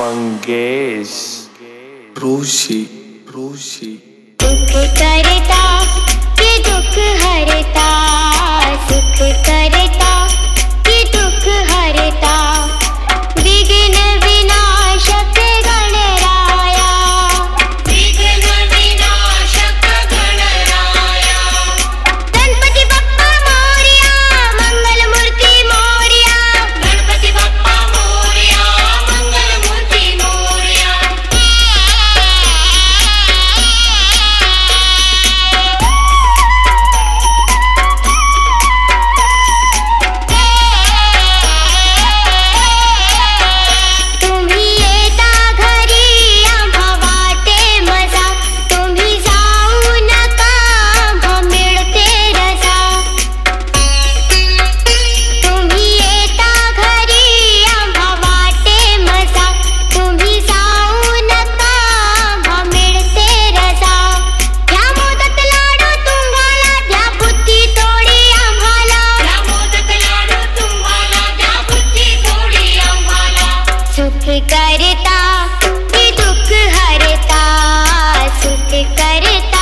मंगेश ऋषी ऋषी सुख करता कि दुख हरता, सुख करता कि दुख हरता, विघ्न विनाशक गणराया, विघ्न विनाशक गणराया। गणपती बाप्पा मोरया, मंगल मूर्ती मोरया, गणपती बाप्पा मोरया, मंगल मूर्ती मोरया। तुम्ही येता घरी आम्हा वाटे मजा, तुम्ही जाऊ नका आम्हा मिळते रजा। तुम्ही येता घरी आम्हा वाटे मजा, तुम्ही जाऊ नका आम्हा मिळते रजा। ह्या मोदक लाडू तुम्हाला द्या, बुद्धी थोडी आम्हाला, ह्या मोदक लाडू तुम्हाला द्या, बुद्धी थोडी आम्हाला। सुख करता कि दुख हरता, सुख करता